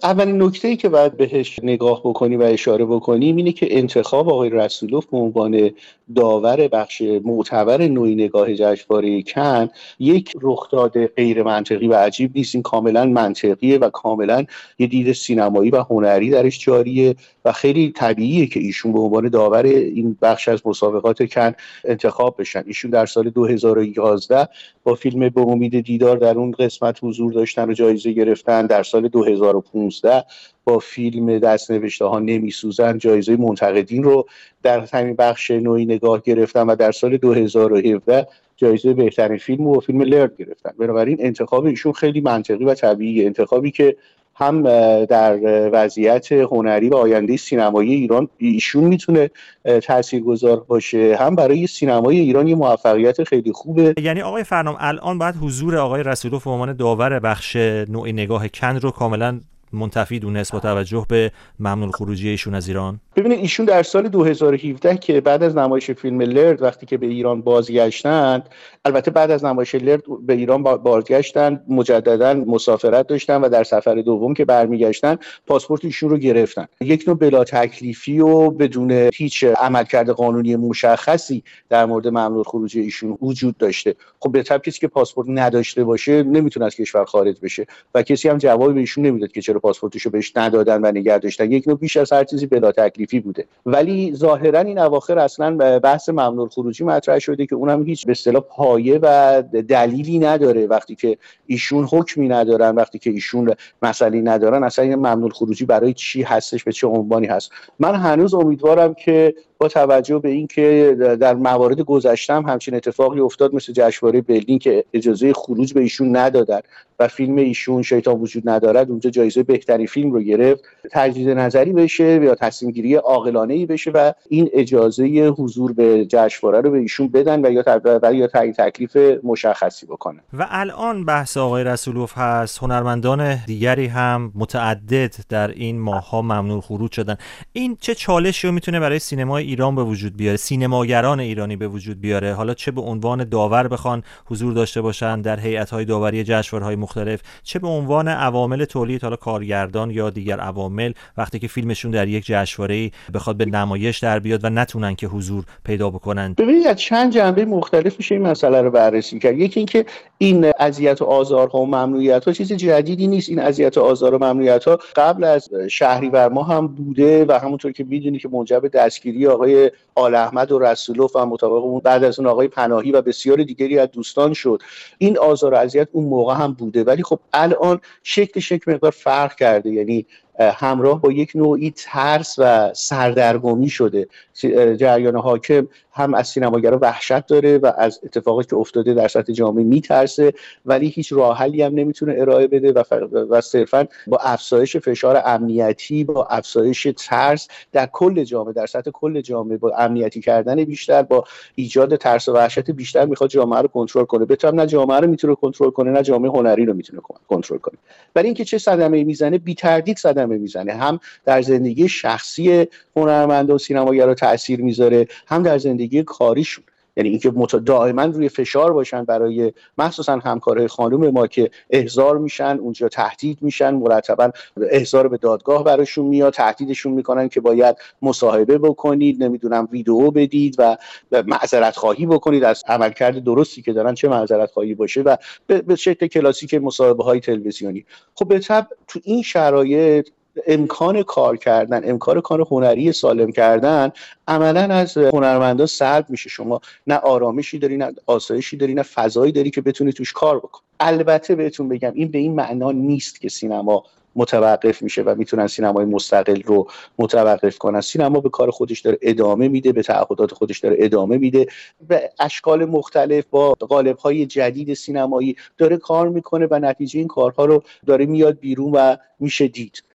اولین نکته‌ای که باید بهش نگاه بکنی و اشاره بکنیم اینه که انتخاب آقای رسولوف به عنوان داور بخش معتبر نوعی نگاه جشنواره کن یک رخداد غیر منطقی و عجیب نیست. این کاملا منطقیه و کاملا یه دید سینمایی و هنری درش جاریه و خیلی طبیعیه که ایشون به عنوان داور این بخش از مسابقات کن انتخاب بشن. ایشون در سال 2011 با فیلم به امید دیدار در اون قسمت حضور داشتن و جایزه گرفتن. در سال 2015 با فیلم دست‌نوشته ها نمی‌سوزند جایزه منتقدین رو در همین بخش نوعی نگاه گرفتن و در سال 2017 جایزه بهترین فیلم و فیلم لرد گرفتن. بنابراین انتخاب ایشون خیلی منطقی و طبیعیه، انتخابی که هم در وضعیت هنری و آینده سینمایی ایران ایشون میتونه تاثیرگذار باشه، هم برای سینمای ایران یه موفقیت خیلی خوبه. یعنی آقای فرنام الان باید حضور آقای رسولوف به عنوان داور بخش نوعی نگاه کن رو کاملا منتفی دونست با توجه به ممنوع خروجی ایشون از ایران؟ ببینید ایشون در سال 2017 که بعد از نمایش فیلم لرد وقتی که به ایران بازگشتند، البته بعد از نمایش لرد به ایران بازگشتند، مجددا مسافرت داشتن و در سفر دوم که برمیگشتن پاسپورت ایشون رو گرفتن. یک نوع بلا تکلیفی و بدون هیچ عملکرد قانونی مشخصی در مورد ممنوع خروجی ایشون وجود داشته. خب به طبع کسی که پاسپورت نداشته باشه نمیتونه از کشور خارج بشه و کسی هم جواب به ایشون نمیداد که چرا پاسپورتشو بهش ندادن و نگه داشتن. یک نوع بیش از هر چیزی بلا تکلیفی بوده. ولی ظاهرا این اواخر اصلا بحث ممنوع خروجی مطرح شده که اونم هیچ به اصطلاح پایه و دلیلی نداره. وقتی که ایشون حکمی ندارن، وقتی که ایشون مسئله ندارن، اصلا این ممنوع خروجی برای چی هستش، به چه عنوانی هست؟ من هنوز امیدوارم که با توجه به اینکه در موارد گذشته هم همچین اتفاقی افتاد مثل جشنواره برلین که اجازه خروج به ایشون ندادن و فیلم ایشون شیطان وجود ندارد اونجا جایزه بهترین فیلم رو گرفت، تجدید نظری بشه یا تصمیم گیری عاقلانه‌ای بشه و این اجازه حضور به جشنواره رو به ایشون بدن و یا تعیین تکلیف مشخصی بکنن. و الان بحث آقای رسولوف هست، هنرمندان دیگری هم متعدد در این ماه‌ها ممنوع خروج شدن. این چه چالشی رو میتونه برای سینمای ایران به وجود بیاره، سینماگران ایرانی به وجود بیاره؟ حالا چه به عنوان داور بخوان حضور داشته باشن در هیئت‌های داوری جشنواره‌های مختلف، چه به عنوان عوامل تولید، حالا کارگردان یا دیگر عوامل، وقتی که فیلمشون در یک جشنواره‌ای بخواد به نمایش در بیاد و نتونن که حضور پیدا بکنن. ببینید از چند جنبه مختلف میشه این مسئله رو بررسی کرد. یکی اینکه این اذیت و آزارها و ممنوعیت‌ها چیز جدیدی نیست. این اذیت و آزار و ممنوعیت‌ها قبل از شهریور ماه هم بوده و همونطور که می‌دونی که منجر به دستگیری آقای آل احمد و رسولوف و مطابق اون بعد از اون آقای پناهی و بسیار دیگری از دوستان شد. این آزار و اذیت اون موقع هم بوده، ولی خب الان شکلش یک مقدار فرق کرده، یعنی همراه با یک نوعی ترس و سردرگمی شده. جریان حاکم هم از سینماگرا وحشت داره و از اتفاقی که افتاده در سطح جامعه میترسه، ولی هیچ راه حلی هم نمیتونه ارائه بده و صرفا با افزایش فشار امنیتی، با افزایش ترس در کل جامعه، در سطح کل جامعه، با امنیتی کردن بیشتر، با ایجاد ترس و وحشت بیشتر میخواد جامعه رو کنترل کنه. بهتر نه جامعه رو میتونه کنترل کنه نه جامعه هنری رو میتونه کنترل کنه. ولی اینکه چه صدمه‌ای میزنه، بی تردید صدمه میزنه، هم در زندگی شخصی هنرمندا و سینماگرا تاثیر میذاره، هم در زندگی کاریشون. یعنی اینکه دائما روی فشار باشن برای مخصوصا همکارای خانم ما که احضار میشن اونجا، تهدید میشن، مرتبا احضار به دادگاه براشون میاد، تهدیدشون میکنن که باید مصاحبه بکنید، نمیدونم ویدیو بدید و معذرت خواهی بکنید از عملکرد درستی که دارن، چه معذرت خواهی باشه، و به شکل کلاسیک مصاحبه های تلویزیونی. خب به طبع تو این شرایط امکان کار کردن، امکان کار هنری سالم کردن عملا از هنرمندا سلب میشه. شما نه آرامشی داری، نه آسایشی داری، نه فضایی داری که بتونی توش کار بکنی. البته بهتون بگم این به این معنا نیست که سینما متوقف میشه و میتونن سینمای مستقل رو متوقف کنن. سینما به کار خودش داره ادامه میده، به تعهدات خودش داره ادامه میده، به اشکال مختلف با قالب‌های جدید سینمایی داره کار میکنه و نتیجه این کارها رو داره میاد بیرون و میشه دید.